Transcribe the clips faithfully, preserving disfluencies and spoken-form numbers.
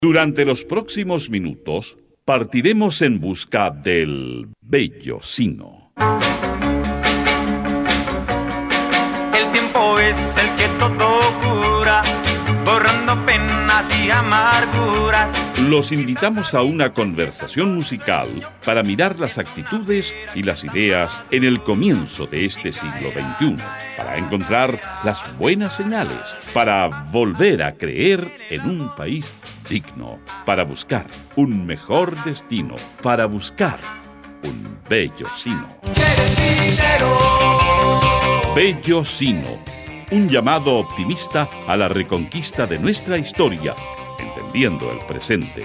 Durante los próximos minutos partiremos en busca del bello sino. El tiempo es el que todo cura, borrando penas y amarguras. Los invitamos a una conversación musical para mirar las actitudes y las ideas en el comienzo de este siglo veintiuno, para encontrar las buenas señales, para volver a creer en un país digno, para buscar un mejor destino, para buscar un bello sino. Bello sino, un llamado optimista a la reconquista de nuestra historia, entendiendo el presente.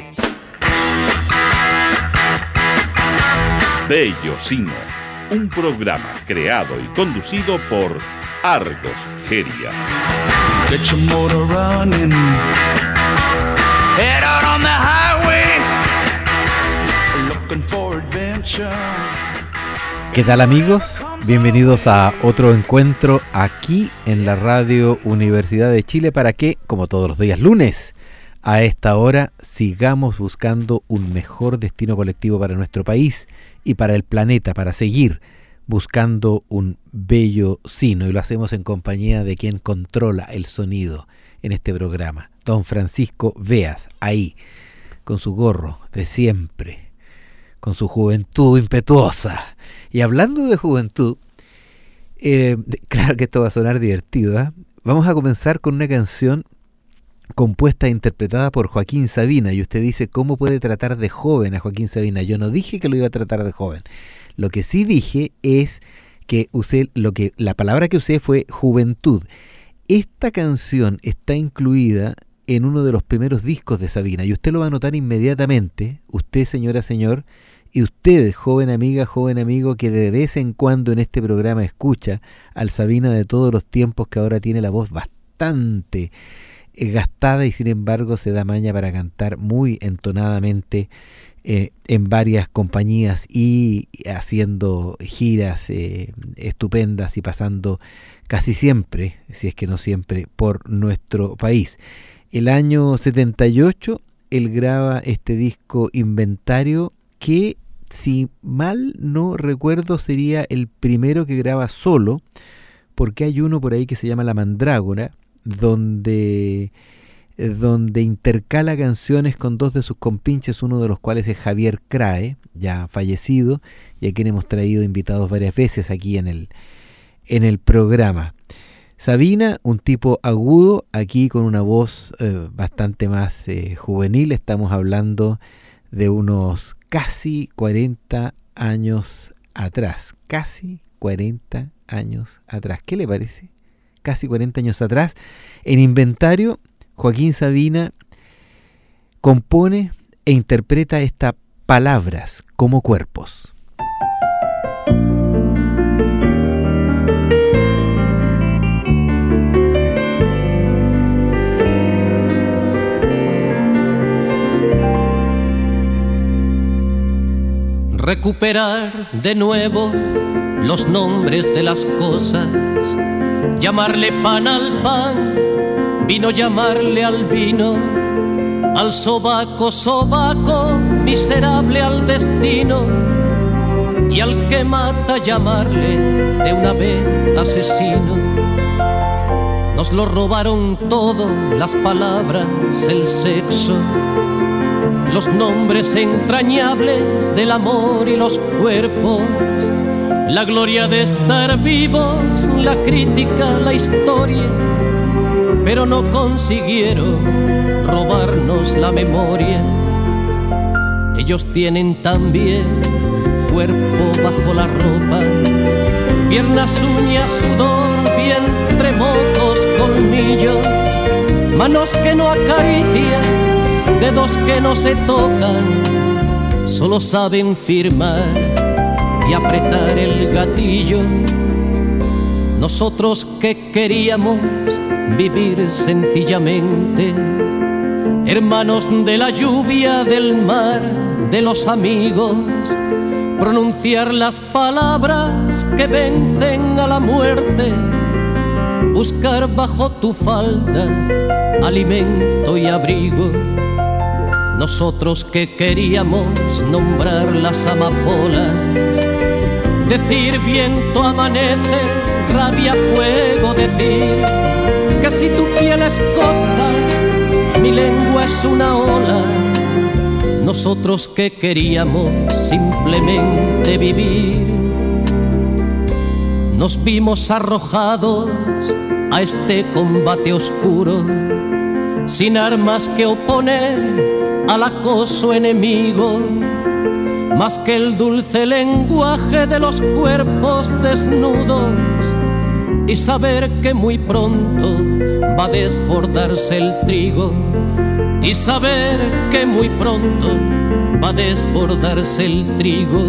Bello sino, un programa creado y conducido por Argos Geria. Get your motor running. Head out on the highway. Looking for adventure. ¿Qué tal, amigos? Bienvenidos a otro encuentro aquí en la Radio Universidad de Chile para que, como todos los días lunes, a esta hora sigamos buscando un mejor destino colectivo para nuestro país y para el planeta, para seguir buscando un bello sino, y lo hacemos en compañía de quien controla el sonido en este programa, don Francisco Veas, ahí, con su gorro de siempre, con su juventud impetuosa. Y hablando de juventud, eh, claro que esto va a sonar divertido, ¿eh? Vamos a comenzar con una canción compuesta e interpretada por Joaquín Sabina, y usted dice, ¿cómo puede tratar de joven a Joaquín Sabina? Yo no dije que lo iba a tratar de joven. Lo que sí dije es que usé, lo que, la palabra que usé fue juventud. Esta canción está incluida en uno de los primeros discos de Sabina, y usted lo va a notar inmediatamente, usted, señora, señor, y usted, joven amiga, joven amigo, que de vez en cuando en este programa escucha al Sabina de todos los tiempos, que ahora tiene la voz bastante eh, gastada y sin embargo se da maña para cantar muy entonadamente eh, en varias compañías y haciendo giras eh, estupendas y pasando casi siempre, si es que no siempre, por nuestro país. El año setenta y ocho él graba este disco Inventario, que si mal no recuerdo sería el primero que graba solo, porque hay uno por ahí que se llama La Mandrágora, donde, donde intercala canciones con dos de sus compinches, uno de los cuales es Javier Crae, ya fallecido, y a quien hemos traído invitados varias veces aquí en el, en el programa. Sabina, un tipo agudo, aquí con una voz eh, bastante más eh, juvenil. Estamos hablando de unos casi cuarenta años atrás, casi cuarenta años atrás. ¿Qué le parece? Casi cuarenta años atrás. En Inventario, Joaquín Sabina compone e interpreta estas palabras como cuerpos. Recuperar de nuevo los nombres de las cosas, llamarle pan al pan, vino llamarle al vino, al sobaco sobaco, miserable al destino, y al que mata llamarle de una vez asesino. Nos lo robaron todo, las palabras, el sexo, los nombres entrañables del amor y los cuerpos, la gloria de estar vivos, la crítica, la historia, pero no consiguieron robarnos la memoria. Ellos tienen también cuerpo bajo la ropa, piernas, uñas, sudor, vientre, mocos, colmillos, manos que no acarician, dedos que no se tocan, solo saben firmar y apretar el gatillo. Nosotros que queríamos vivir sencillamente, hermanos de la lluvia, del mar, de los amigos, pronunciar las palabras que vencen a la muerte, buscar bajo tu falda alimento y abrigo. nosotros que queríamos nombrar las amapolas, decir viento amanece, rabia fuego, decir que si tu piel es costa, mi lengua es una ola. Nosotros que queríamos simplemente vivir, nos vimos arrojados a este combate oscuro, sin armas que oponer al acoso enemigo, más que el dulce lenguaje de los cuerpos desnudos, y saber que muy pronto va a desbordarse el trigo, y saber que muy pronto va a desbordarse el trigo.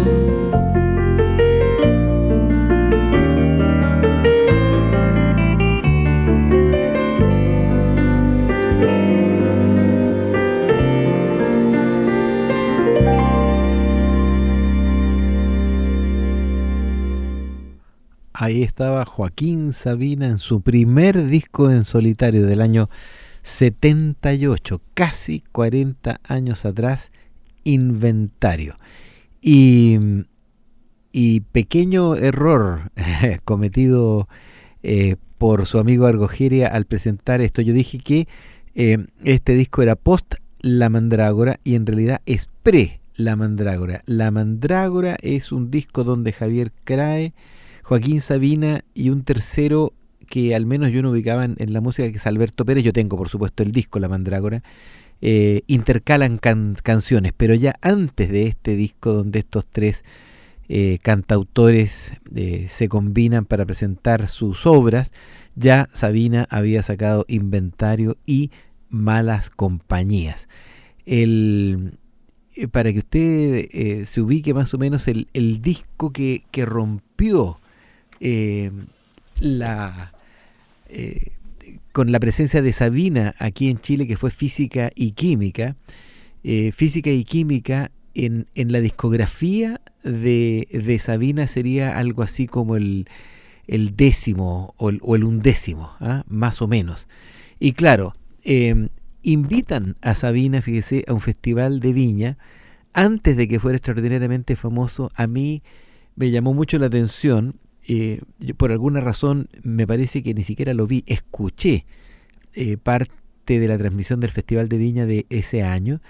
Ahí estaba Joaquín Sabina en su primer disco en solitario del año setenta y ocho, casi cuarenta años atrás, Inventario. Y, y pequeño error cometido eh, por su amigo Argogeria al presentar esto. Yo dije que eh, este disco era post La Mandrágora y en realidad es pre La Mandrágora. La Mandrágora es un disco donde Javier Crae, Joaquín Sabina y un tercero que al menos yo no ubicaba en, en la música, que es Alberto Pérez. Yo tengo por supuesto el disco La Mandrágora. Eh, intercalan can- canciones, pero ya antes de este disco donde estos tres eh, cantautores eh, se combinan para presentar sus obras, ya Sabina había sacado Inventario y Malas Compañías. El, eh, para que usted eh, se ubique más o menos, el, el disco que, que rompió eh, la... Eh, con la presencia de Sabina aquí en Chile, que fue Física y Química. Eh, Física y Química en, en la discografía de, de Sabina sería algo así como el, el décimo o el, o el undécimo, ¿ah? Más o menos. Y claro, eh, invitan a Sabina, fíjese, a un festival de Viña antes de que fuera extraordinariamente famoso. A mí me llamó mucho la atención. Eh, yo, por alguna razón, me parece que ni siquiera lo vi, escuché eh, parte de la transmisión del Festival de Viña de ese año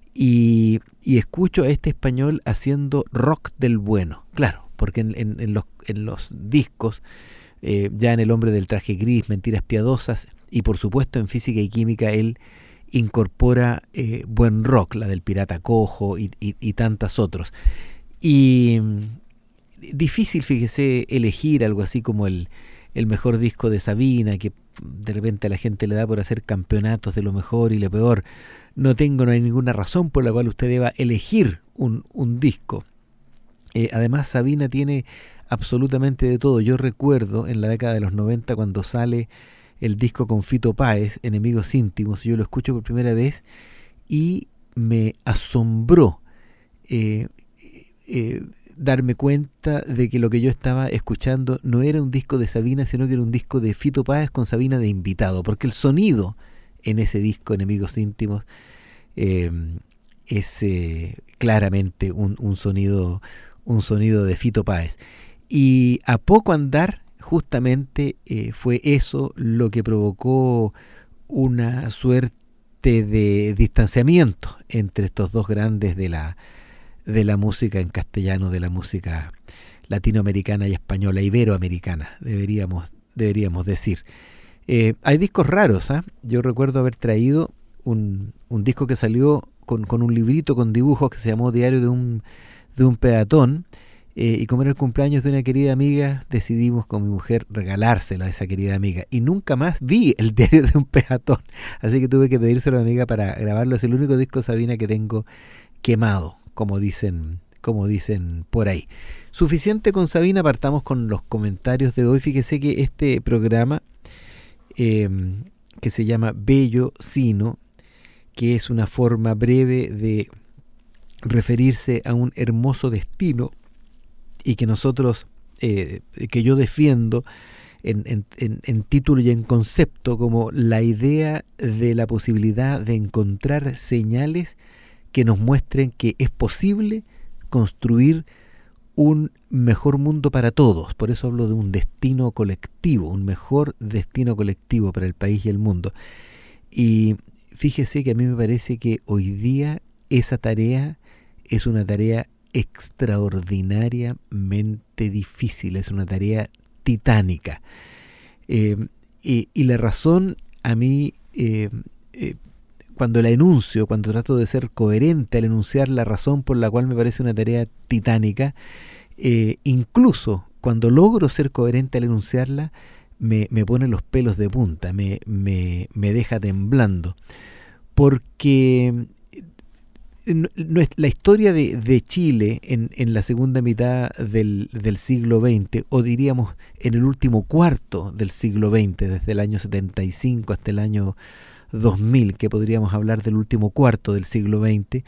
y, y escucho a este español haciendo rock del bueno. Claro, porque en, en, en, los, en los discos, eh, ya en El Hombre del Traje Gris, Mentiras Piadosas y por supuesto en Física y Química, él incorpora eh, buen rock, la del Pirata Cojo y, y, y tantas otros. Y... difícil, fíjese, elegir algo así como el, el mejor disco de Sabina, que de repente a la gente le da por hacer campeonatos de lo mejor y lo peor. No tengo, no hay ninguna razón por la cual usted deba elegir un, un disco. Eh, además, Sabina tiene absolutamente de todo. Yo recuerdo en la década de los noventa cuando sale el disco con Fito Páez, Enemigos Íntimos, yo lo escucho por primera vez y me asombró eh, eh, darme cuenta de que lo que yo estaba escuchando no era un disco de Sabina, sino que era un disco de Fito Páez con Sabina de invitado, porque el sonido en ese disco, Enemigos Íntimos, eh, es eh, claramente un, un sonido un sonido de Fito Páez. Y a poco andar, justamente eh, fue eso lo que provocó una suerte de distanciamiento entre estos dos grandes de la de la música en castellano, de la música latinoamericana y española, iberoamericana, deberíamos, deberíamos decir. Eh, hay discos raros, ¿eh? Yo recuerdo haber traído un, un disco que salió con, con un librito con dibujos que se llamó Diario de un, de un Peatón, eh, y como era el cumpleaños de una querida amiga, decidimos con mi mujer regalárselo a esa querida amiga, y nunca más vi el Diario de un Peatón, así que tuve que pedírselo a mi amiga para grabarlo. Es el único disco Sabina que tengo quemado, como dicen, como dicen por ahí. Suficiente con Sabina, partamos con los comentarios de hoy. Fíjese que este programa eh, que se llama Bello Sino, que es una forma breve de referirse a un hermoso destino y que nosotros, eh, que yo defiendo en, en, en, en título y en concepto como la idea de la posibilidad de encontrar señales que nos muestren que es posible construir un mejor mundo para todos. Por eso hablo de un destino colectivo, un mejor destino colectivo para el país y el mundo. Y fíjese que a mí me parece que hoy día esa tarea es una tarea extraordinariamente difícil, es una tarea titánica. Eh, y, y la razón a mí, eh, eh, cuando la enuncio, cuando trato de ser coherente al enunciar la razón por la cual me parece una tarea titánica, eh, incluso cuando logro ser coherente al enunciarla, me, me pone los pelos de punta, me, me, me deja temblando. Porque no es la historia de, de Chile en, en la segunda mitad del, del siglo veinte, o diríamos en el último cuarto del siglo veinte, desde el año setenta y cinco hasta el año dos mil, que podríamos hablar del último cuarto del siglo veinte,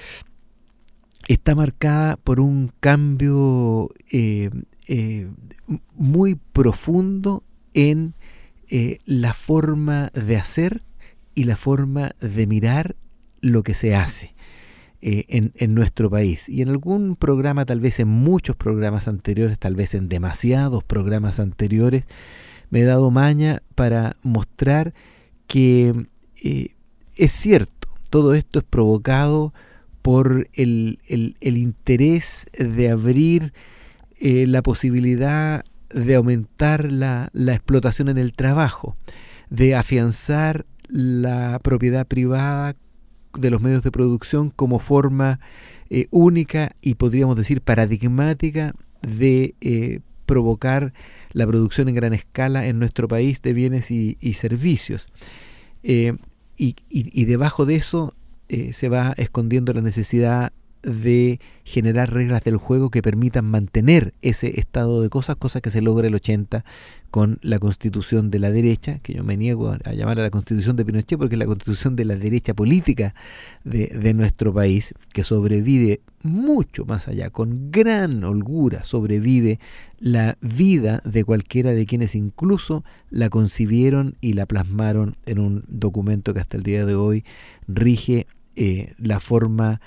está marcada por un cambio eh, eh, muy profundo en eh, la forma de hacer y la forma de mirar lo que se hace eh, en, en nuestro país. Y en algún programa, tal vez en muchos programas anteriores, tal vez en demasiados programas anteriores, me he dado maña para mostrar que eh, es cierto, todo esto es provocado por el, el, el interés de abrir eh, la posibilidad de aumentar la, la explotación en el trabajo, de afianzar la propiedad privada de los medios de producción como forma eh, única y podríamos decir paradigmática de eh, provocar la producción en gran escala en nuestro país de bienes y, y servicios. Eh, y, y, y debajo de eso eh, se va escondiendo la necesidad de generar reglas del juego que permitan mantener ese estado de cosas, cosa que se logra el ochenta con la constitución de la derecha, que yo me niego a llamar a la constitución de Pinochet porque es la constitución de la derecha política de, de nuestro país, que sobrevive mucho más allá, con gran holgura sobrevive la vida de cualquiera de quienes incluso la concibieron y la plasmaron en un documento que hasta el día de hoy rige eh, la forma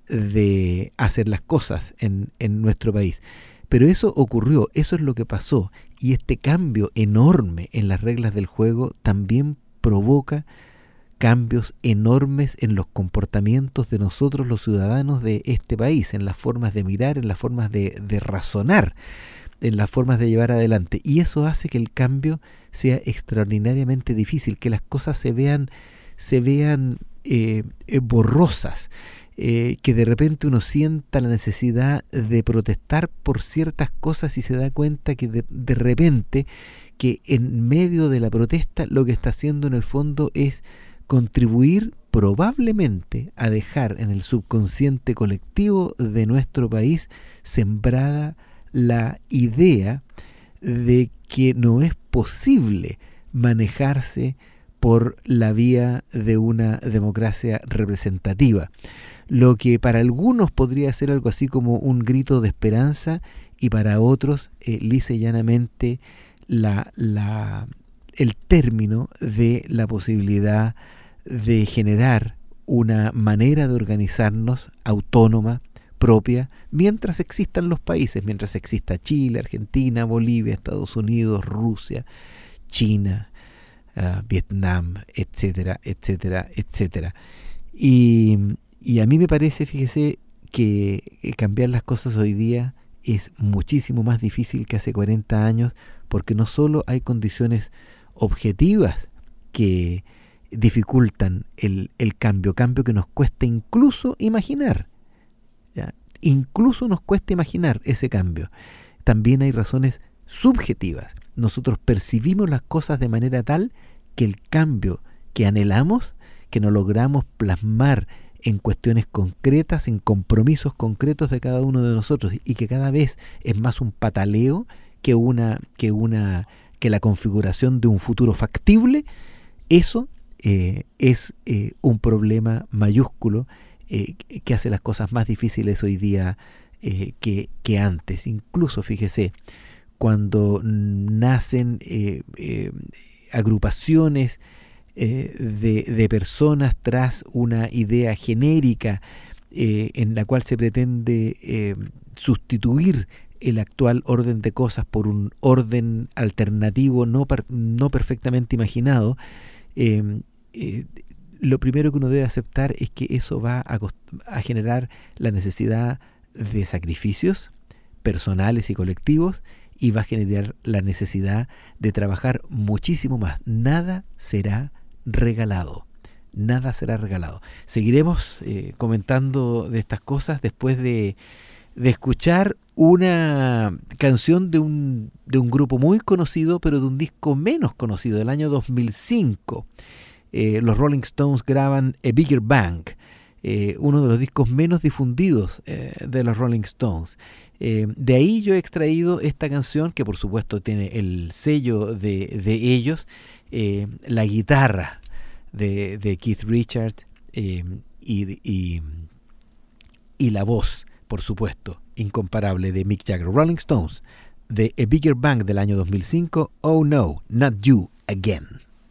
de hacer las cosas en, en nuestro país. Pero eso ocurrió, eso es lo que pasó, y este cambio enorme en las reglas del juego también provoca cambios enormes en los comportamientos de nosotros los ciudadanos de este país, en las formas de mirar, en las formas de, de razonar, en las formas de llevar adelante, y eso hace que el cambio sea extraordinariamente difícil, que las cosas se vean, se vean eh, eh, borrosas. Eh, que de repente uno sienta la necesidad de protestar por ciertas cosas y se da cuenta que de, de repente que en medio de la protesta lo que está haciendo en el fondo es contribuir probablemente a dejar en el subconsciente colectivo de nuestro país sembrada la idea de que no es posible manejarse por la vía de una democracia representativa. Lo que para algunos podría ser algo así como un grito de esperanza y para otros eh, lisa y llanamente la, la, el término de la posibilidad de generar una manera de organizarnos autónoma, propia, mientras existan los países, mientras exista Chile, Argentina, Bolivia, Estados Unidos, Rusia, China, uh, Vietnam, etcétera, etcétera, etcétera. Y Y a mí me parece, fíjese, que cambiar las cosas hoy día es muchísimo más difícil que hace cuarenta años, porque no solo hay condiciones objetivas que dificultan el, el cambio, cambio que nos cuesta incluso imaginar, ¿ya? Incluso nos cuesta imaginar ese cambio. También hay razones subjetivas. Nosotros percibimos las cosas de manera tal que el cambio que anhelamos, que no logramos plasmar en cuestiones concretas, en compromisos concretos de cada uno de nosotros, y que cada vez es más un pataleo que una que una que la configuración de un futuro factible. Eso eh, es eh, un problema mayúsculo eh, que hace las cosas más difíciles hoy día eh, que, que antes. Incluso, fíjese, cuando nacen eh, eh, agrupaciones Eh, de, de personas tras una idea genérica eh, en la cual se pretende eh, sustituir el actual orden de cosas por un orden alternativo no, per, no perfectamente imaginado, eh, eh, lo primero que uno debe aceptar es que eso va a, a generar la necesidad de sacrificios personales y colectivos, y va a generar la necesidad de trabajar muchísimo más. Nada será regalado. Nada será regalado. Seguiremos eh, comentando de estas cosas después de, de escuchar una canción de un, de un grupo muy conocido, pero de un disco menos conocido, del año dos mil cinco. Eh, los Rolling Stones graban A Bigger Bang, eh, uno de los discos menos difundidos eh, de los Rolling Stones. Eh, de ahí yo he extraído esta canción, que por supuesto tiene el sello de, de ellos, eh, la guitarra de, de Keith Richards eh, y, y, y la voz, por supuesto, incomparable de Mick Jagger. Rolling Stones, de A Bigger Bang del año dos mil cinco, Oh No, Not You Again.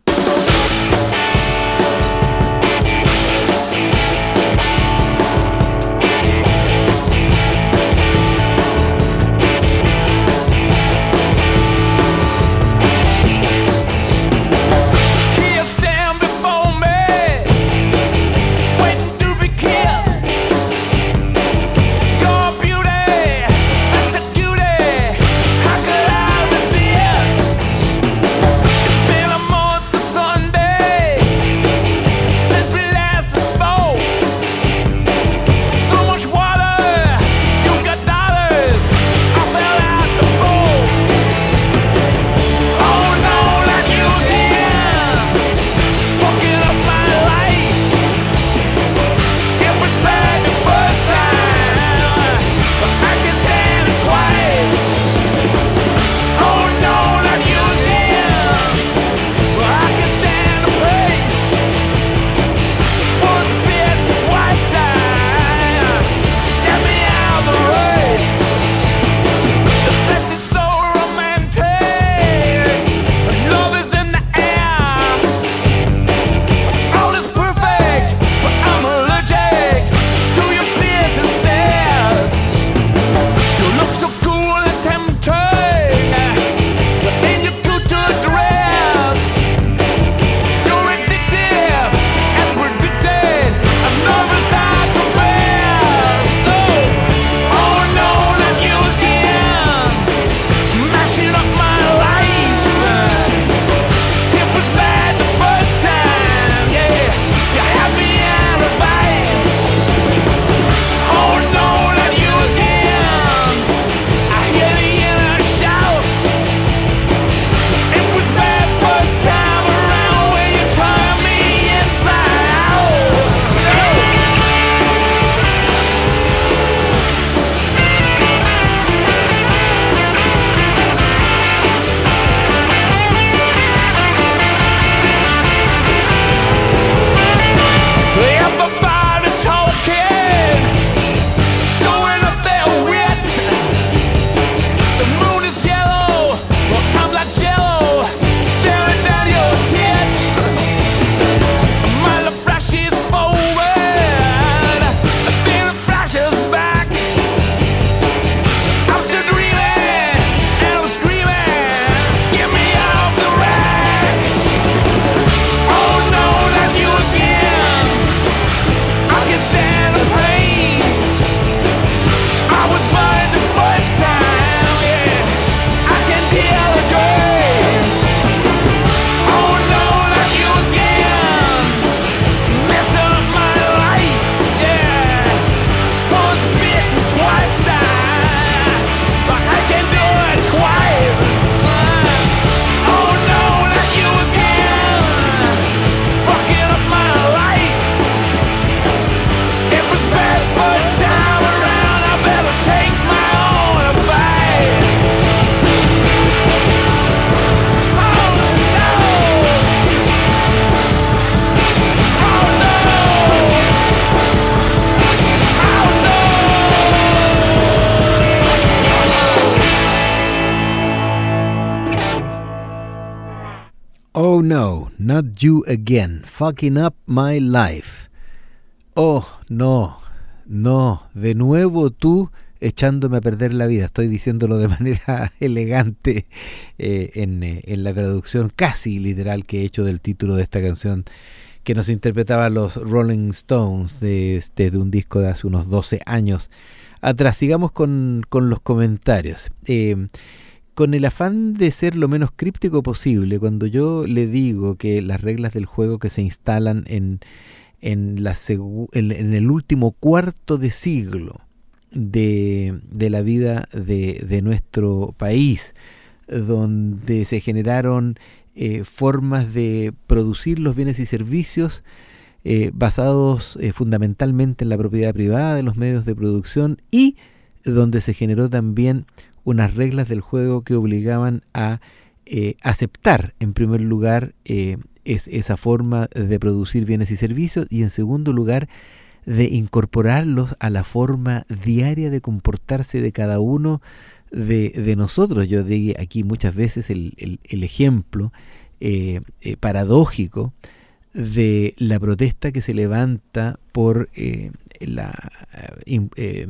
Oh no, not you again, fucking up my life. Oh no, no, de nuevo tú echándome a perder la vida. Estoy diciéndolo de manera elegante eh, en, eh, en la traducción casi literal que he hecho del título de esta canción que nos interpretaban los Rolling Stones de, este, de un disco de hace unos doce años atrás. Sigamos con, con los comentarios. Eh, con el afán de ser lo menos críptico posible, cuando yo le digo que las reglas del juego que se instalan en, en, la segu- en, en el último cuarto de siglo de, de la vida de, de nuestro país, donde se generaron eh, formas de producir los bienes y servicios eh, basados eh, fundamentalmente en la propiedad privada de los medios de producción, y donde se generó también unas reglas del juego que obligaban a eh, aceptar, en primer lugar, eh, es, esa forma de producir bienes y servicios, y en segundo lugar, de incorporarlos a la forma diaria de comportarse de cada uno de, de nosotros. Yo di aquí muchas veces el, el, el ejemplo eh, eh, paradójico de la protesta que se levanta por eh, la... Eh,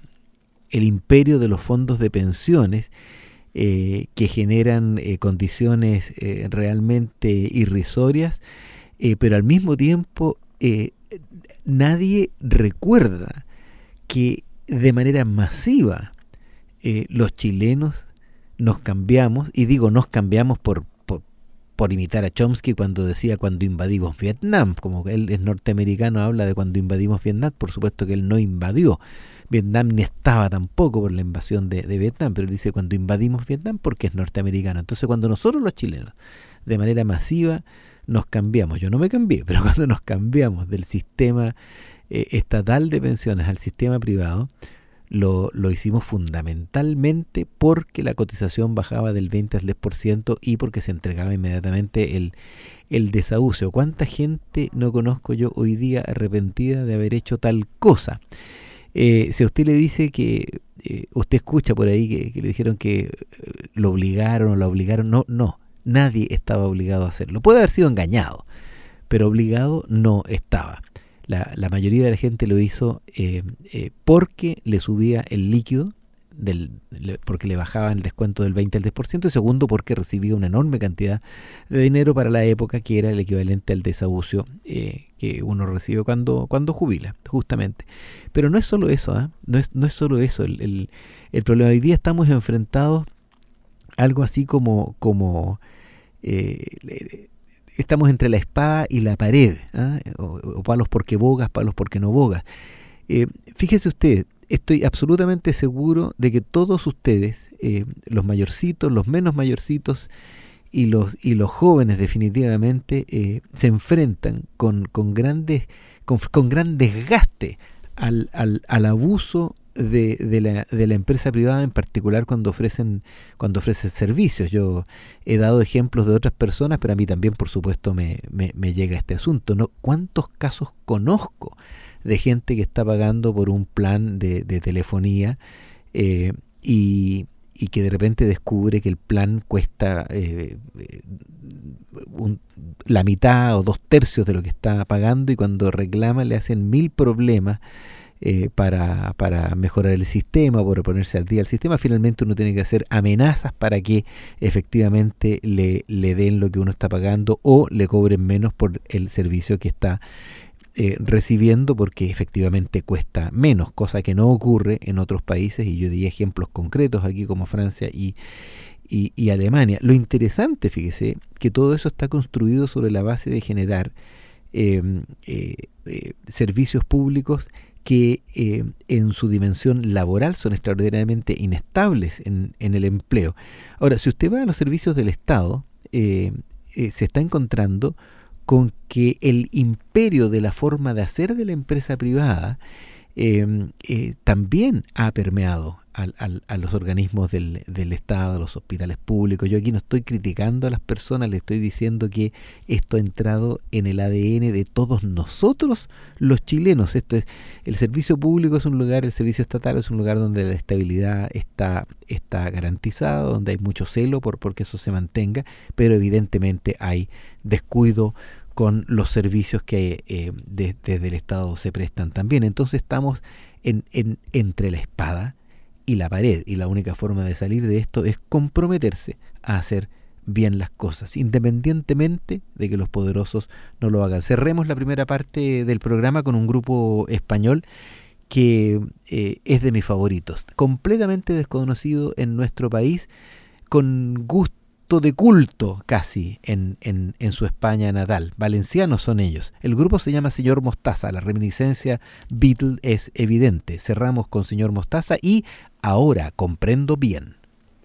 el imperio de los fondos de pensiones eh, que generan eh, condiciones eh, realmente irrisorias, eh, pero al mismo tiempo eh, nadie recuerda que de manera masiva eh, los chilenos nos cambiamos, y digo nos cambiamos por, por, por imitar a Chomsky cuando decía cuando invadimos Vietnam, como él es norteamericano, habla de cuando invadimos Vietnam. Por supuesto que él no invadió Vietnam, ni estaba tampoco por la invasión de, de Vietnam, pero él dice cuando invadimos Vietnam porque es norteamericano. Entonces cuando nosotros los chilenos de manera masiva nos cambiamos, yo no me cambié, pero cuando nos cambiamos del sistema eh, estatal de pensiones al sistema privado, lo, lo hicimos fundamentalmente porque la cotización bajaba del veinte al diez por ciento y porque se entregaba inmediatamente el, el desahucio. ¿Cuánta gente no conozco yo hoy día arrepentida de haber hecho tal cosa? Eh, si a usted le dice que, eh, usted escucha por ahí que, que le dijeron que eh, lo obligaron o la obligaron, no, no, nadie estaba obligado a hacerlo. Puede haber sido engañado, pero obligado no estaba. La, la mayoría de la gente lo hizo eh, eh, porque le subía el líquido, del, le, porque le bajaban el descuento del veinte al diez por ciento, y segundo porque recibía una enorme cantidad de dinero para la época, que era el equivalente al desahucio eh, que uno recibe cuando, cuando jubila, justamente. Pero no es solo eso, ¿eh? no, es, no es solo eso el, el, el problema. Hoy día estamos enfrentados a algo así como, como eh, estamos entre la espada y la pared, ¿eh? o, o palos porque bogas, palos porque no bogas. Eh, fíjese usted, estoy absolutamente seguro de que todos ustedes, eh, los mayorcitos, los menos mayorcitos y los y los jóvenes definitivamente, eh, se enfrentan con, con grandes con, con gran desgaste al, al, al abuso de, de, la, de la empresa privada, en particular cuando ofrecen cuando ofrecen servicios. Yo he dado ejemplos de otras personas, pero a mí también, por supuesto, me, me, me llega este asunto, ¿no? ¿Cuántos casos conozco de gente que está pagando por un plan de, de telefonía eh, y, y que de repente descubre que el plan cuesta eh, un, la mitad o dos tercios de lo que está pagando, y cuando reclama le hacen mil problemas eh, para, para mejorar el sistema, por ponerse al día el sistema? Finalmente uno tiene que hacer amenazas para que efectivamente le, le den lo que uno está pagando o le cobren menos por el servicio que está Eh, recibiendo, porque efectivamente cuesta menos, cosa que no ocurre en otros países, y yo di ejemplos concretos aquí como Francia y, y, y Alemania. Lo interesante, fíjese, que todo eso está construido sobre la base de generar eh, eh, eh, servicios públicos que eh, en su dimensión laboral son extraordinariamente inestables en, en el empleo. Ahora, si usted va a los servicios del Estado, eh, eh, se está encontrando con que el imperio de la forma de hacer de la empresa privada eh, eh, también ha permeado al, al, a los organismos del, del Estado, a los hospitales públicos. Yo aquí no estoy criticando a las personas, le estoy diciendo que esto ha entrado en el A D N de todos nosotros los chilenos. Esto es, el servicio público es un lugar, el servicio estatal es un lugar donde la estabilidad está, está garantizada, donde hay mucho celo por porque eso se mantenga, pero evidentemente hay descuido con los servicios que eh, de, desde el Estado se prestan también. Entonces estamos en, en, entre la espada y la pared, y la única forma de salir de esto es comprometerse a hacer bien las cosas, independientemente de que los poderosos no lo hagan. Cerremos la primera parte del programa con un grupo español que eh, es de mis favoritos, completamente desconocido en nuestro país, con gusto de culto casi en, en, en su España natal. Valencianos son ellos. El grupo se llama Señor Mostaza, la reminiscencia Beatle es evidente. Cerramos con Señor Mostaza y Ahora comprendo bien.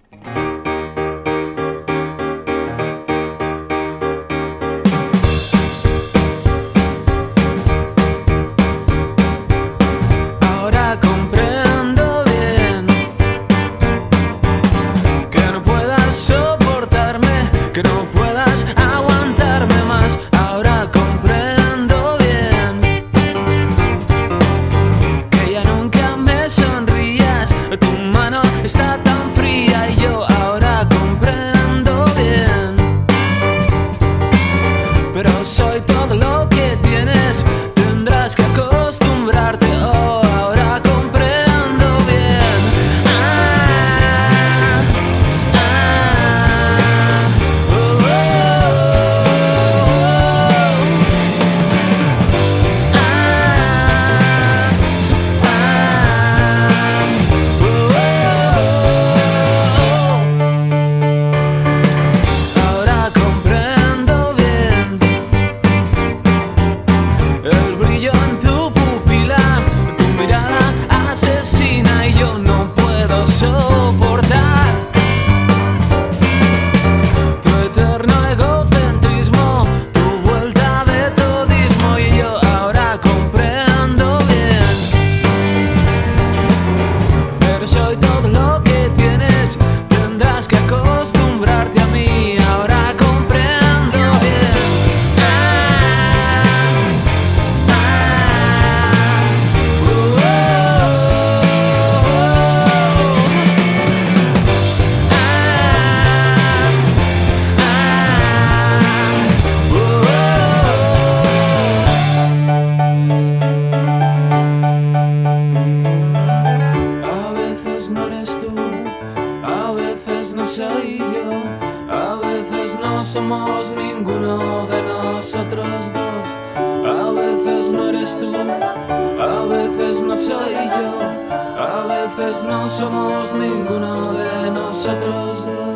Que no puedas aguantarme más, ahora comprendo bien que ya nunca me sonrías, tu mano está tan fría y yo ahora comprendo bien. Pero soy todo lo que tienes, tendrás que acostumbrarte, oh, ahora comprendo bien. Ah, ah, oh, oh, ah, ah, oh, ahora comprendo bien el brillo en tu pupila, tu mirada asesina y yo no puedo soportar tu eterno egocentrismo, tu vuelta de todismo y yo ahora comprendo bien. Pero soy todo lo que tienes, tendrás que acostumbrarte a mí, ahora comprendo bien. Ah, ah, oh, oh, a veces no eres tú, a veces no soy yo, a veces no somos ninguno de nosotros dos. A veces no eres tú, a veces no soy yo, a veces no somos ninguno de nosotros dos.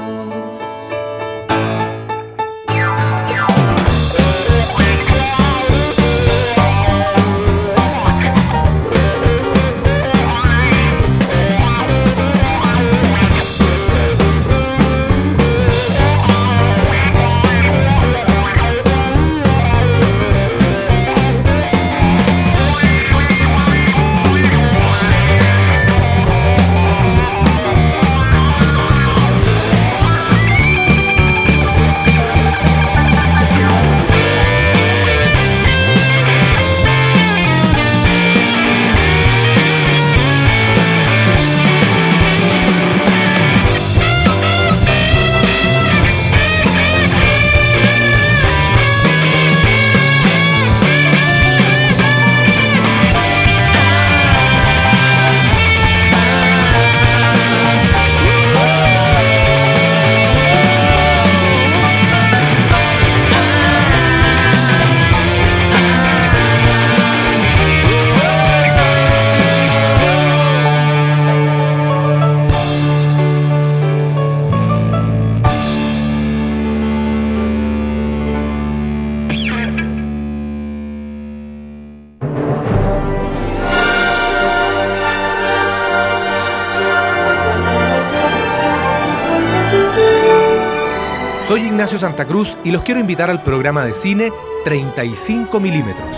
Soy Ignacio Santa Cruz y los quiero invitar al programa de cine treinta y cinco milímetros.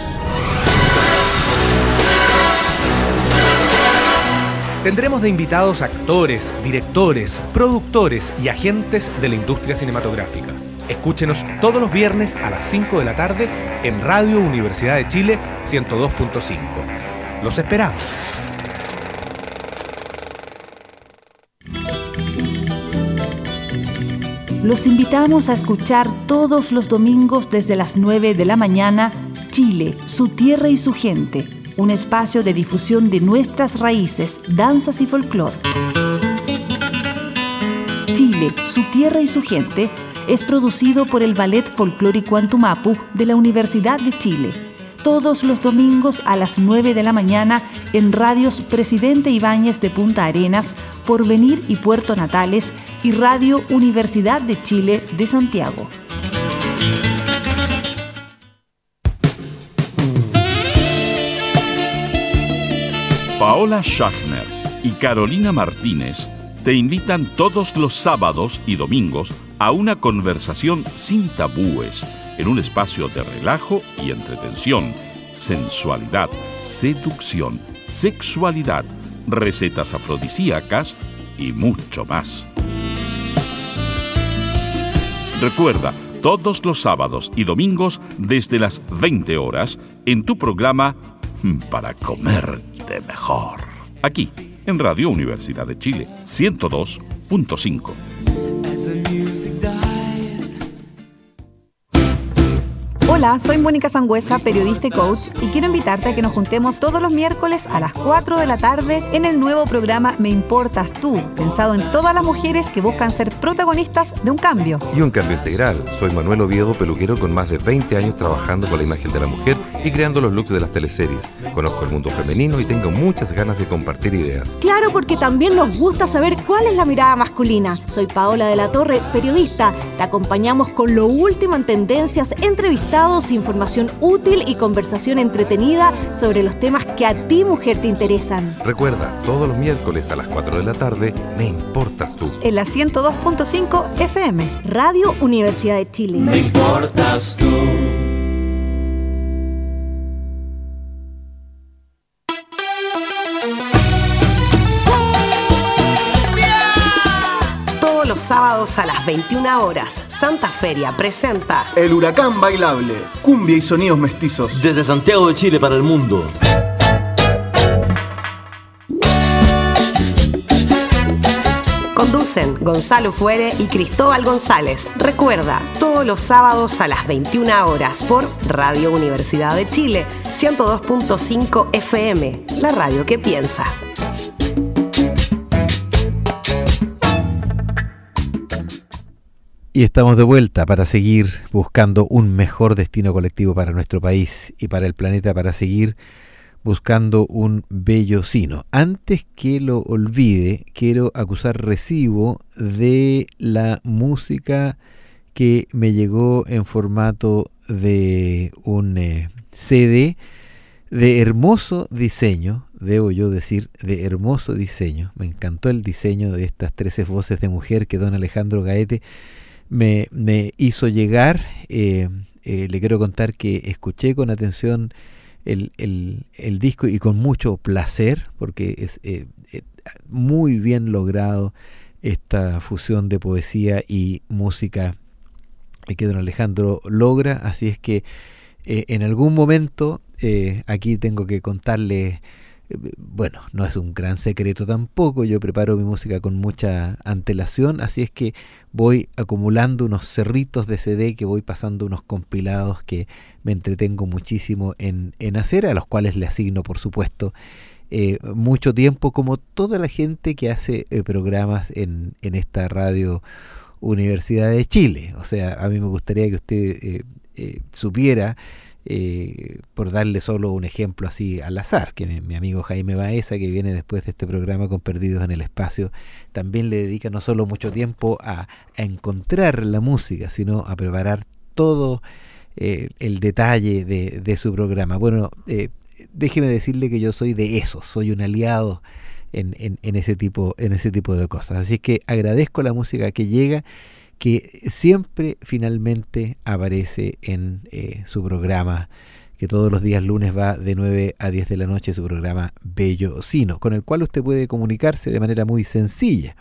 Tendremos de invitados actores, directores, productores y agentes de la industria cinematográfica. Escúchenos todos los viernes a las cinco de la tarde en Radio Universidad de Chile ciento dos punto cinco. Los esperamos. Los invitamos a escuchar todos los domingos desde las nueve de la mañana Chile, su tierra y su gente, un espacio de difusión de nuestras raíces, danzas y folclore. Chile, su tierra y su gente es producido por el Ballet Folclórico Antumapu de la Universidad de Chile. Todos los domingos a las nueve de la mañana en radios Presidente Ibáñez de Punta Arenas, Porvenir y Puerto Natales y Radio Universidad de Chile de Santiago. Paola Schachner y Carolina Martínez te invitan todos los sábados y domingos a una conversación sin tabúes, en un espacio de relajo y entretención, sensualidad, seducción, sexualidad, recetas afrodisíacas y mucho más. Recuerda, todos los sábados y domingos desde las veinte horas en tu programa Para Comerte Mejor, aquí en Radio Universidad de Chile, ciento dos punto cinco. Hola, soy Mónica Sangüesa, periodista y coach, y quiero invitarte a que nos juntemos todos los miércoles a las cuatro de la tarde en el nuevo programa Me Importas Tú, pensado en todas las mujeres que buscan ser protagonistas de un cambio. Y un cambio integral. Soy Manuel Oviedo, peluquero con más de veinte años trabajando con la imagen de la mujer y creando los looks de las teleseries. Conozco el mundo femenino y tengo muchas ganas de compartir ideas. Claro, porque también nos gusta saber cuál es la mirada masculina. Soy Paola de la Torre, periodista. Te acompañamos con lo último en tendencias, entrevistados, información útil y conversación entretenida sobre los temas que a ti, mujer, te interesan. Recuerda, todos los miércoles a las cuatro de la tarde, Me Importas Tú. En la ciento dos punto cinco F M. Radio Universidad de Chile. Me importas tú. Los sábados a las veintiuna horas, Santa Feria presenta El Huracán Bailable, cumbia y sonidos mestizos. Desde Santiago de Chile para el mundo. Conducen Gonzalo Fuere y Cristóbal González. Recuerda, todos los sábados a las veintiuna horas por Radio Universidad de Chile, ciento dos punto cinco F M, la radio que piensa. Y estamos de vuelta para seguir buscando un mejor destino colectivo para nuestro país y para el planeta, para seguir buscando un bello sino. Antes que lo olvide, quiero acusar recibo de la música que me llegó en formato de un eh, C D de hermoso diseño, debo yo decir, de hermoso diseño. Me encantó el diseño de estas trece voces de mujer que don Alejandro Gaete Me, me hizo llegar. Eh, eh, le quiero contar que escuché con atención el, el, el disco y con mucho placer, porque es eh, eh, muy bien logrado esta fusión de poesía y música que don Alejandro logra. Así es que eh, en algún momento eh, aquí tengo que contarle. Bueno, no es un gran secreto tampoco, yo preparo mi música con mucha antelación, así es que voy acumulando unos cerritos de C D, que voy pasando unos compilados que me entretengo muchísimo en, en hacer, a los cuales le asigno, por supuesto, eh, mucho tiempo, como toda la gente que hace eh, programas en, en esta radio Universidad de Chile. O sea, a mí me gustaría que usted eh, eh, supiera, Eh, por darle solo un ejemplo así al azar, que mi, mi amigo Jaime Baeza, que viene después de este programa con Perdidos en el Espacio, también le dedica no solo mucho tiempo a, a encontrar la música, sino a preparar todo eh, el detalle de, de su programa. Bueno, eh, déjeme decirle que yo soy de eso, soy un aliado en, en, en ese tipo, en ese tipo de cosas. Así es que agradezco la música que llega, que siempre finalmente aparece en eh, su programa, que todos los días lunes va de nueve a diez de la noche, su programa Bello Sino, con el cual usted puede comunicarse de manera muy sencilla.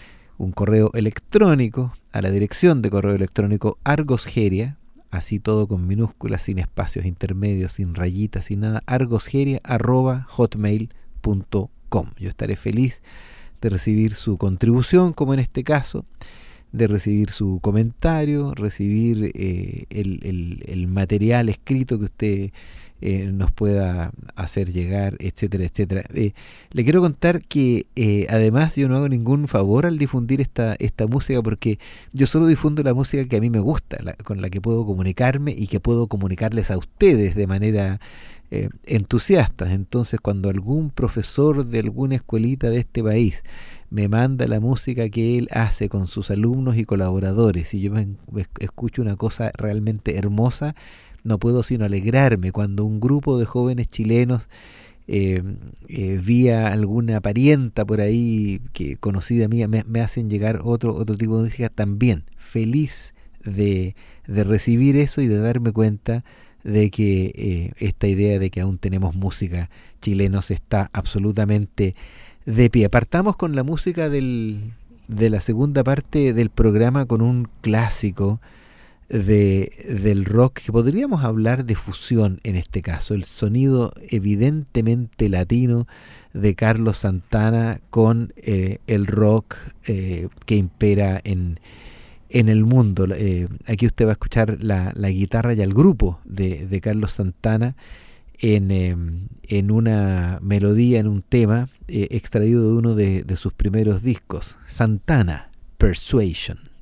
Un correo electrónico a la dirección de correo electrónico argosgeria, así todo con minúsculas, sin espacios intermedios, sin rayitas, sin nada, argosgeria arroba hotmail punto com. Yo estaré feliz de recibir su contribución, como en este caso, de recibir su comentario, recibir eh, el, el, el material escrito que usted eh, nos pueda hacer llegar, etcétera, etcétera. Eh, le quiero contar que eh, además yo no hago ningún favor al difundir esta, esta música, porque yo solo difundo la música que a mí me gusta, la, con la que puedo comunicarme y que puedo comunicarles a ustedes de manera eh, entusiasta. Entonces, cuando algún profesor de alguna escuelita de este país me manda la música que él hace con sus alumnos y colaboradores, y yo me, me escucho una cosa realmente hermosa, no puedo sino alegrarme cuando un grupo de jóvenes chilenos, eh, eh, vía alguna parienta por ahí que conocida mía, me, me hacen llegar otro otro tipo de música también. Feliz de, de recibir eso y de darme cuenta de que eh, esta idea de que aún tenemos música chilenos está absolutamente de pie. Partamos con la música del, de la segunda parte del programa, con un clásico de, del rock, que podríamos hablar de fusión en este caso, el sonido evidentemente latino de Carlos Santana con eh, el rock eh, que impera en, en el mundo. Eh, aquí usted va a escuchar la, la guitarra y al grupo de, de Carlos Santana en, eh, en una melodía, en un tema eh, extraído de uno de, de sus primeros discos, Santana, Persuasion.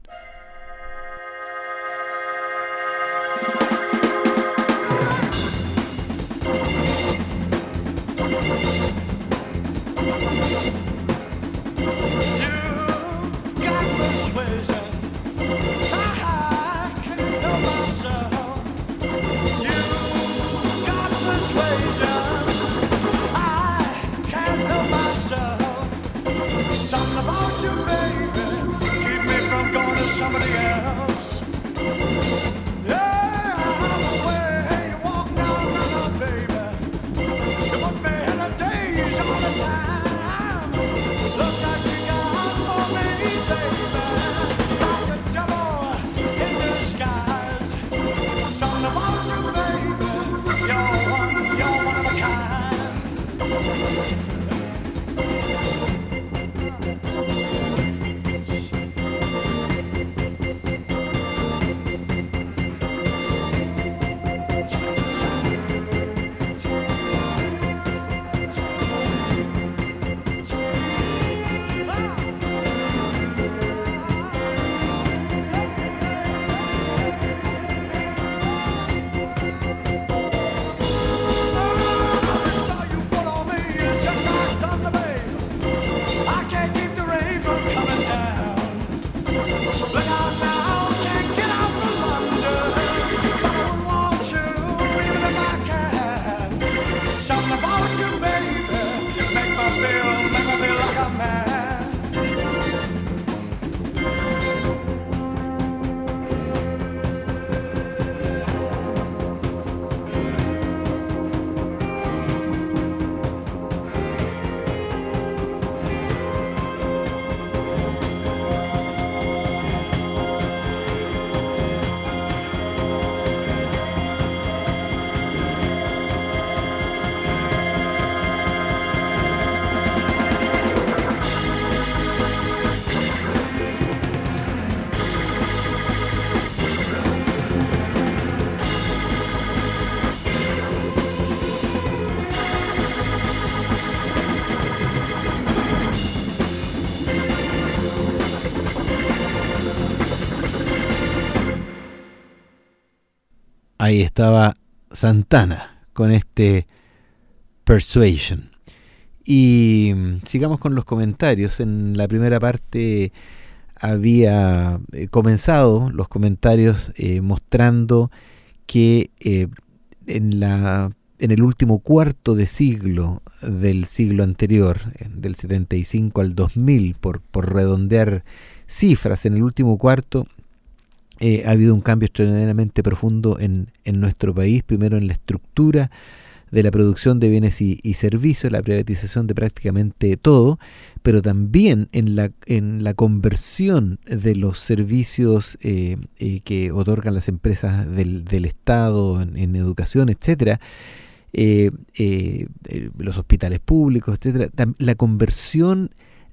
Ahí estaba Santana con este Persuasion. Y sigamos con los comentarios. En la primera parte había eh, comenzado los comentarios eh, mostrando que eh, en, la, en el último cuarto de siglo del siglo anterior, del setenta y cinco al dos mil, por, por redondear cifras, en el último cuarto, Eh, ha habido un cambio extraordinariamente profundo en, en nuestro país, primero en la estructura de la producción de bienes y, y servicios, la privatización de prácticamente todo, pero también en la, en la conversión de los servicios eh, eh, que otorgan las empresas del, del Estado en, en educación, etcétera, eh, eh, eh, los hospitales públicos, etcétera, la conversión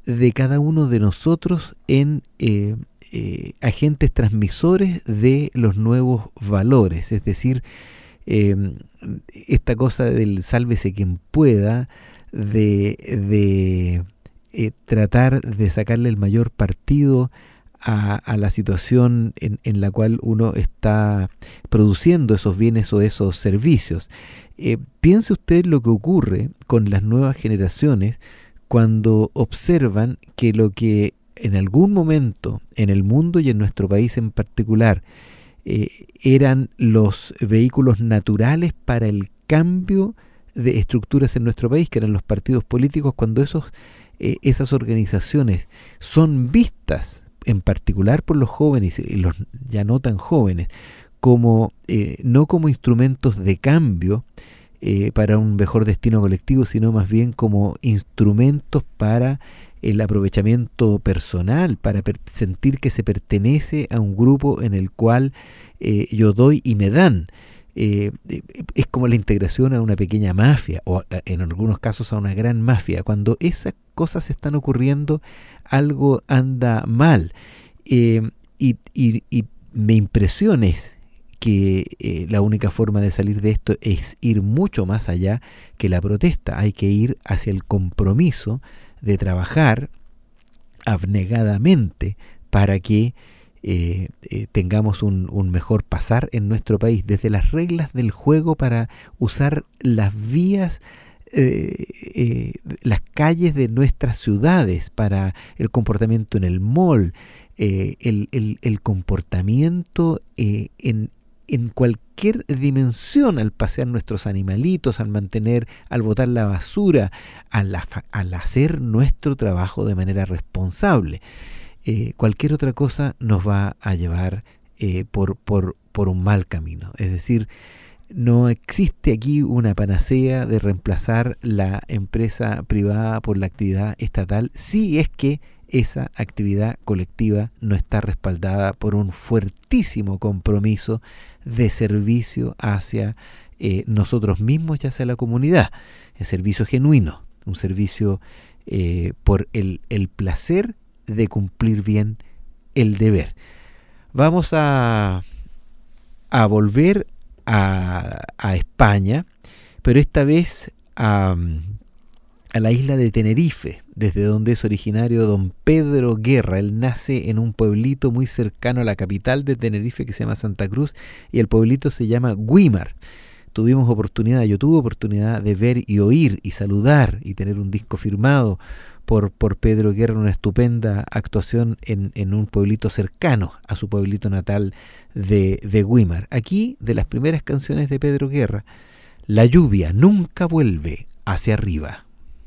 de cada uno de nosotros en eh, eh, agentes transmisores de los nuevos valores, es decir, eh, esta cosa del sálvese quien pueda, de, de eh, tratar de sacarle el mayor partido a, a la situación en, en la cual uno está produciendo esos bienes o esos servicios. Eh, piense usted lo que ocurre con las nuevas generaciones cuando observan que lo que en algún momento en el mundo y en nuestro país en particular eh, eran los vehículos naturales para el cambio de estructuras en nuestro país, que eran los partidos políticos, cuando esos, eh, esas organizaciones son vistas en particular por los jóvenes y los ya no tan jóvenes como eh, no como instrumentos de cambio eh, para un mejor destino colectivo, sino más bien como instrumentos para el aprovechamiento personal, para per- sentir que se pertenece a un grupo en el cual eh, yo doy y me dan. Eh, es como la integración a una pequeña mafia, o a, en algunos casos a una gran mafia. Cuando esas cosas están ocurriendo, algo anda mal. Eh, y, y, y mi impresión es que eh, la única forma de salir de esto es ir mucho más allá que la protesta. Hay que ir hacia el compromiso de trabajar abnegadamente para que eh, eh, tengamos un, un mejor pasar en nuestro país, desde las reglas del juego para usar las vías, eh, eh, las calles de nuestras ciudades, para el comportamiento en el mall, eh, el, el, el comportamiento eh, en en cualquier dimensión, al pasear nuestros animalitos, al mantener, al botar la basura, al, al hacer nuestro trabajo de manera responsable. Eh, cualquier otra cosa nos va a llevar eh, por, por, por un mal camino. Es decir, no existe aquí una panacea de reemplazar la empresa privada por la actividad estatal, si es que esa actividad colectiva no está respaldada por un fuertísimo compromiso de servicio hacia eh, nosotros mismos y hacia la comunidad. El servicio genuino, un servicio eh, por el, el placer de cumplir bien el deber. Vamos a, a volver a, a España, pero esta vez a, a la isla de Tenerife, desde donde es originario don Pedro Guerra. Él nace en un pueblito muy cercano a la capital de Tenerife que se llama Santa Cruz, y el pueblito se llama Güímar. Tuvimos oportunidad, yo tuve oportunidad de ver y oír y saludar y tener un disco firmado por, por Pedro Guerra, una estupenda actuación en, en un pueblito cercano a su pueblito natal de, de Güímar. Aquí, de las primeras canciones de Pedro Guerra, La lluvia nunca vuelve hacia arriba.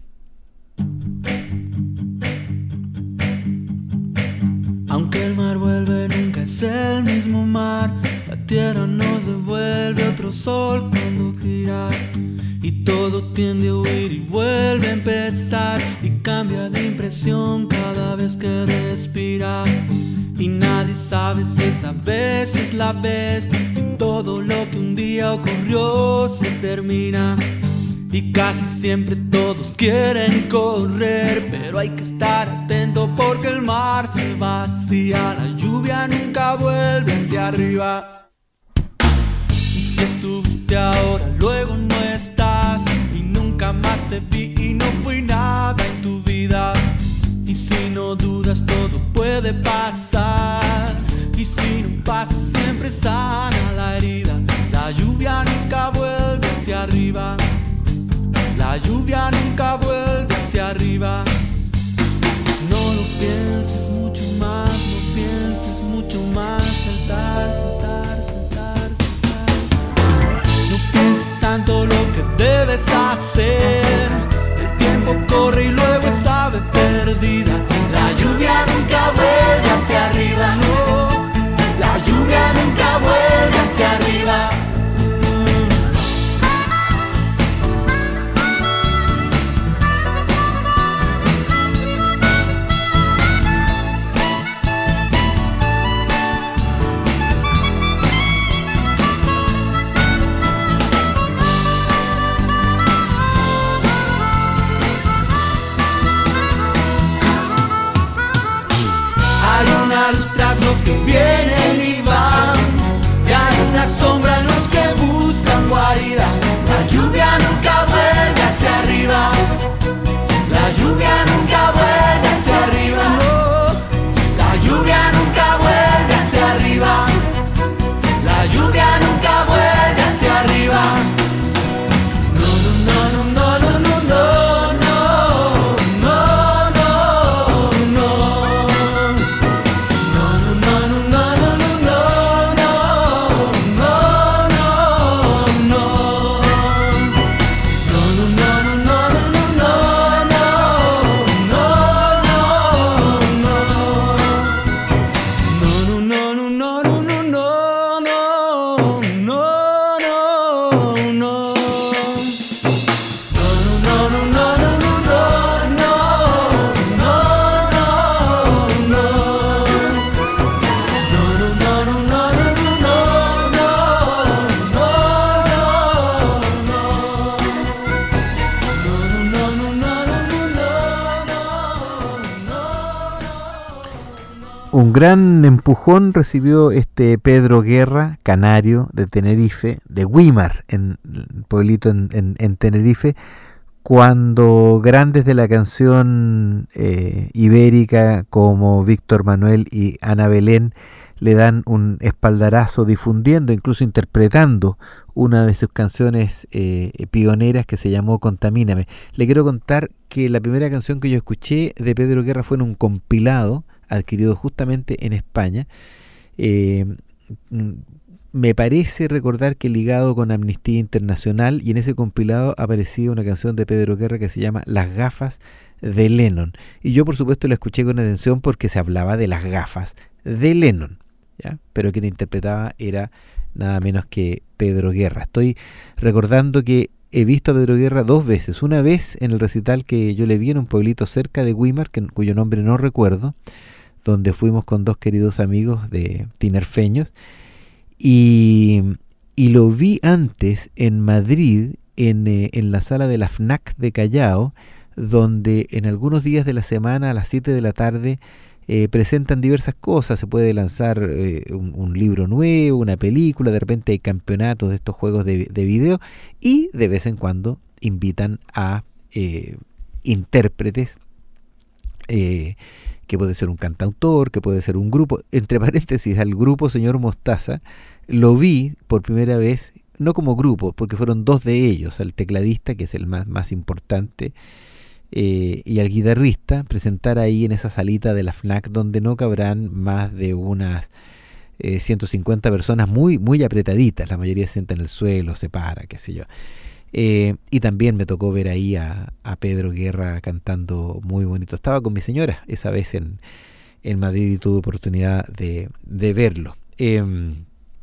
Aunque el mar vuelve, nunca es el mismo mar. La tierra nos devuelve otro sol cuando gira, y todo tiende a huir y vuelve a empezar, y cambia de impresión cada vez que respira. Y nadie sabe si esta vez es la vez, y todo lo que un día ocurrió se termina. Y casi siempre todos quieren correr, pero hay que estar atento porque el mar se vacía. La lluvia nunca vuelve hacia arriba. Y si estuviste ahora, luego no estás, y nunca más te vi y no fui nada en tu vida. Y si no dudas, todo puede pasar, y si no pasa, siempre sana la herida. La lluvia nunca vuelve hacia arriba. La lluvia nunca vuelve hacia arriba. No lo pienses mucho más, no pienses mucho más. Saltar, saltar, saltar, saltar. No pienses tanto lo que debes hacer. El tiempo corre y luego es ave perdida. La lluvia nunca vuelve hacia arriba, no. La lluvia nunca vuelve hacia arriba. tras los que vienen y van, y hay una sombra en los que buscan guarida. La lluvia nunca vuelve hacia arriba, la lluvia nunca vuelve hacia arriba, la lluvia nunca vuelve hacia arriba, la lluvia nunca vuelve hacia arriba. Un gran empujón recibió este Pedro Guerra, canario de Tenerife, de Güímar, en el pueblito en, en, en Tenerife, cuando grandes de la canción eh, ibérica como Víctor Manuel y Ana Belén le dan un espaldarazo difundiendo, incluso interpretando una de sus canciones eh, pioneras que se llamó Contamíname. Le quiero contar que la primera canción que yo escuché de Pedro Guerra fue en un compilado adquirido justamente en España. Eh, me parece recordar que ligado con Amnistía Internacional, y en ese compilado aparecía una canción de Pedro Guerra que se llama Las gafas de Lennon. Y yo por supuesto la escuché con atención porque se hablaba de las gafas de Lennon, ¿ya? Pero quien interpretaba era nada menos que Pedro Guerra. Estoy recordando que he visto a Pedro Guerra dos veces. Una vez en el recital que yo le vi en un pueblito cerca de Güímar, que, cuyo nombre no recuerdo, donde fuimos con dos queridos amigos de tinerfeños, y, y lo vi antes en Madrid, en, eh, en la sala de la FNAC de Callao, donde en algunos días de la semana a las siete de la tarde eh, presentan diversas cosas. Se puede lanzar eh, un, un libro nuevo, una película, de repente hay campeonatos de estos juegos de, de video, y de vez en cuando invitan a eh, intérpretes, eh, que puede ser un cantautor, que puede ser un grupo. Entre paréntesis, al grupo Señor Mostaza lo vi por primera vez, no como grupo, porque fueron dos de ellos, al tecladista, que es el más, más importante, eh, y al guitarrista, presentar ahí en esa salita de la FNAC, donde no cabrán más de unas eh, ciento cincuenta personas muy, muy apretaditas. La mayoría se sienta en el suelo, se para, qué sé yo. Eh, y también me tocó ver ahí a, a Pedro Guerra cantando muy bonito. Estaba con mi señora esa vez en, en Madrid y tuve oportunidad de, de verlo. Eh, en,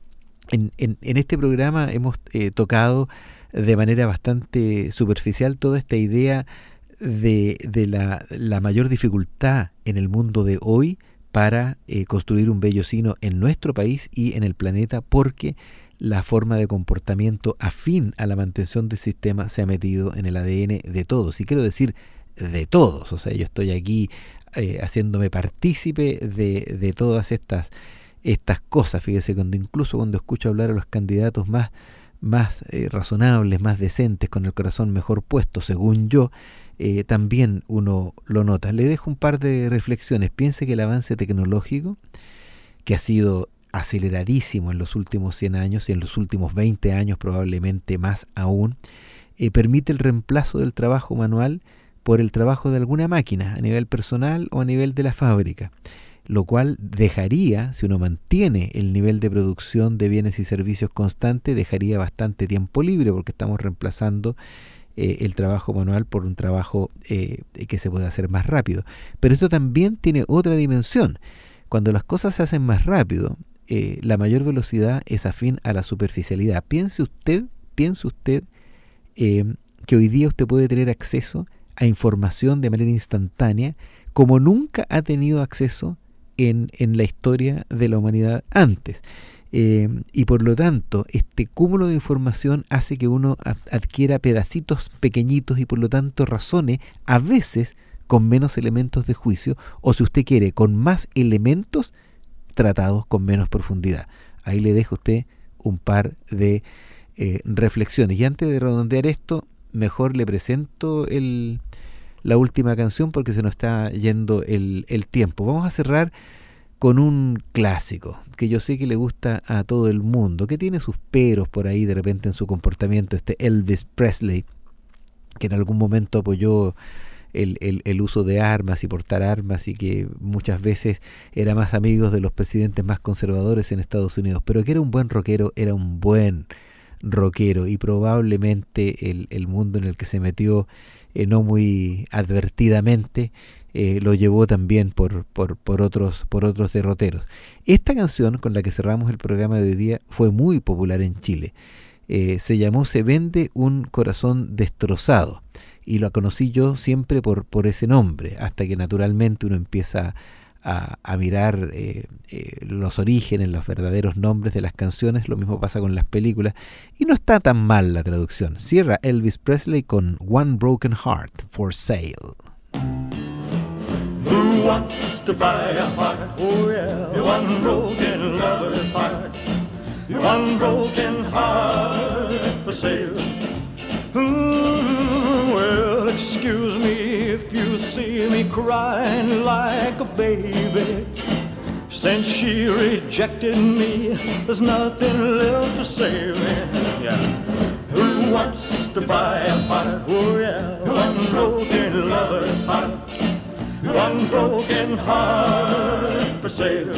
en, en este programa hemos eh, tocado de manera bastante superficial toda esta idea de, de la, la mayor dificultad en el mundo de hoy para eh, construir un bello sino en nuestro país y en el planeta, porque la forma de comportamiento afín a la mantención del sistema se ha metido en el A D N de todos, y quiero decir de todos. O sea, yo estoy aquí eh, haciéndome partícipe de, de todas estas, estas cosas. Fíjese, cuando incluso cuando escucho hablar a los candidatos más, más eh, razonables, más decentes, con el corazón mejor puesto, según yo, eh, también uno lo nota. Le dejo un par de reflexiones. Piense que el avance tecnológico, que ha sido aceleradísimo en los últimos cien años y en los últimos veinte años probablemente más aún, eh, permite el reemplazo del trabajo manual por el trabajo de alguna máquina a nivel personal o a nivel de la fábrica, lo cual dejaría, si uno mantiene el nivel de producción de bienes y servicios constante, dejaría bastante tiempo libre, porque estamos reemplazando eh, el trabajo manual por un trabajo eh, que se puede hacer más rápido. Pero esto también tiene otra dimensión. Cuando las cosas se hacen más rápido, Eh, la mayor velocidad es afín a la superficialidad. Piense usted, piense usted eh, que hoy día usted puede tener acceso a información de manera instantánea como nunca ha tenido acceso en, en la historia de la humanidad antes. Eh, y por lo tanto, este cúmulo de información hace que uno adquiera pedacitos pequeñitos y por lo tanto razone a veces con menos elementos de juicio, o si usted quiere, con más elementos tratados con menos profundidad. Ahí le dejo a usted un par de eh, reflexiones. Y antes de redondear esto, mejor le presento el, la última canción porque se nos está yendo el, el tiempo. Vamos a cerrar con un clásico que yo sé que le gusta a todo el mundo, que tiene sus peros por ahí de repente en su comportamiento, este Elvis Presley, que en algún momento apoyó el, el, el uso de armas y portar armas, y que muchas veces era más amigo de los presidentes más conservadores en Estados Unidos, pero que era un buen rockero, era un buen rockero, y probablemente el, el mundo en el que se metió eh, no muy advertidamente eh, lo llevó también por, por, por, otros, por otros derroteros. Esta canción con la que cerramos el programa de hoy día fue muy popular en Chile. Eh, se llamó Se vende un corazón destrozado, y la conocí yo siempre por, por ese nombre, hasta que naturalmente uno empieza a, a mirar eh, eh, los orígenes, los verdaderos nombres de las canciones. Lo mismo pasa con las películas, y no está tan mal la traducción. Cierra Elvis Presley con One Broken Heart for Sale. Who wants to buy a heart? Oh yeah, one broken lover's heart. One broken heart for sale. Mm, well, excuse me if you see me crying like a baby. Since she rejected me, there's nothing left to save me. Yeah. Who wants to buy a heart? Oh yeah, one broken lover's heart. One broken heart for sale.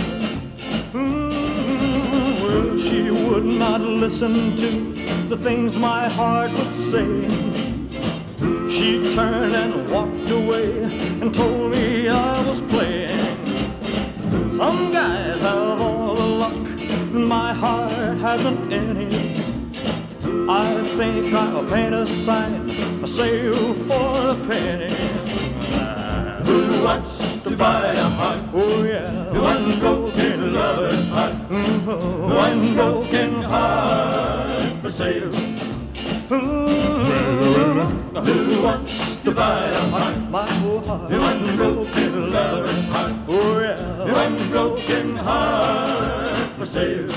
Mm, well, she would not listen to the things my heart was saying. She turned and walked away and told me I was playing. Some guys have all the luck, and my heart hasn't any. I think I'll paint a sign for sale for a penny. Who wants to buy a heart? Oh yeah, one broken lover's heart. Mm-hmm. One broken heart for sale. Mm-hmm. Who wants to buy a heart? My whole heart. One broken lover's heart. Oh yeah, one broken heart for sale.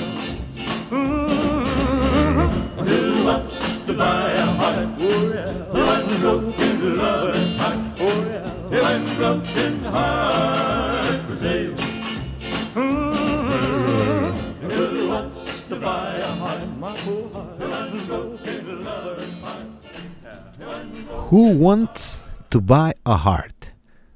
Mm-hmm. Who wants to buy a heart? Oh yeah, one broken lover's heart. Oh yeah. One broken heart for sale. Mm-hmm. Who wants to buy a heart? My whole heart. One broken lover's heart. Who wants to buy a heart?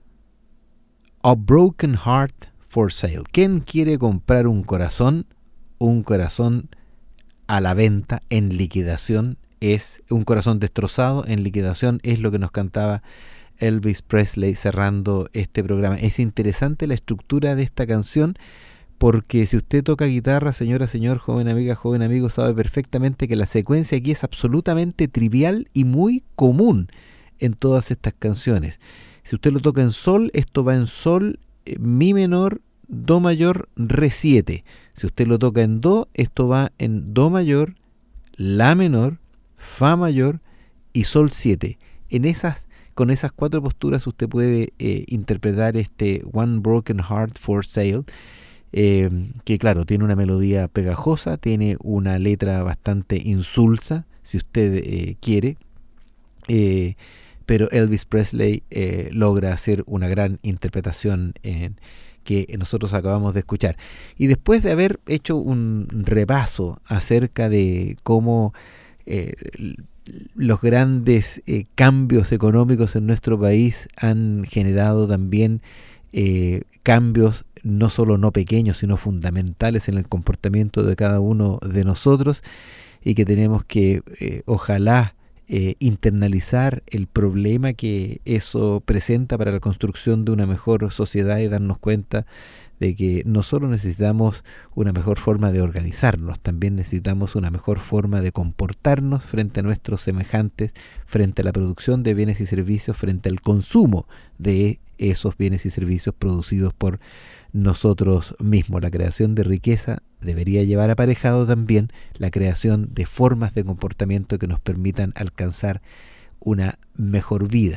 A broken heart for sale. ¿Quién quiere comprar un corazón? Un corazón a la venta, en liquidación. Es un corazón destrozado, en liquidación, es lo que nos cantaba Elvis Presley cerrando este programa. Es interesante la estructura de esta canción, porque si usted toca guitarra, señora, señor, joven amiga, joven amigo, sabe perfectamente que la secuencia aquí es absolutamente trivial y muy común en todas estas canciones. Si usted lo toca en sol, esto va en sol, eh, mi menor, do mayor, re siete. Si usted lo toca en do, esto va en do mayor, la menor, fa mayor y sol siete. En esas Con esas cuatro posturas usted puede eh, interpretar este One Broken Heart for Sale, eh, que claro, tiene una melodía pegajosa, tiene una letra bastante insulsa, si usted eh, quiere, eh, pero Elvis Presley eh, logra hacer una gran interpretación en, que nosotros acabamos de escuchar. Y después de haber hecho un repaso acerca de cómo eh, los grandes eh, cambios económicos en nuestro país han generado también eh, cambios no solo no pequeños, sino fundamentales en el comportamiento de cada uno de nosotros, y que tenemos que eh, ojalá eh, internalizar el problema que eso presenta para la construcción de una mejor sociedad, y darnos cuenta de que no solo necesitamos una mejor forma de organizarnos, también necesitamos una mejor forma de comportarnos frente a nuestros semejantes, frente a la producción de bienes y servicios, frente al consumo de esos bienes y servicios producidos por nosotros mismos. La creación de riqueza debería llevar aparejado también la creación de formas de comportamiento que nos permitan alcanzar una mejor vida,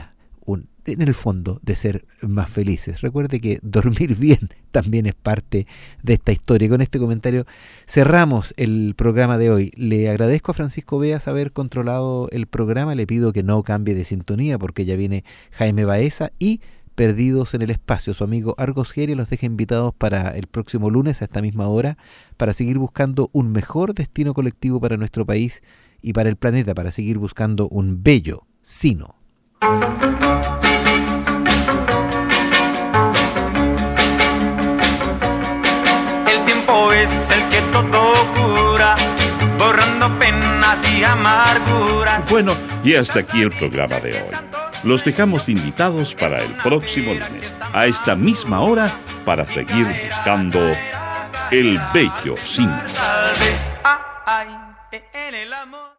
un, en el fondo, de ser más felices. Recuerde que dormir bien también es parte de esta historia. Y con este comentario cerramos el programa de hoy. Le agradezco a Francisco Beas haber controlado el programa. Le pido que no cambie de sintonía porque ya viene Jaime Baeza y Perdidos en el Espacio. Su amigo Argos Geri los deja invitados para el próximo lunes a esta misma hora para seguir buscando un mejor destino colectivo para nuestro país y para el planeta, para seguir buscando un bello sino. El tiempo es el que todo cura, borrando penas y amarguras. Bueno, y hasta aquí el programa de hoy. Los dejamos invitados para el próximo lunes, a esta misma hora, para seguir buscando el bello sino. Tal vez, ah, ay, en el amor.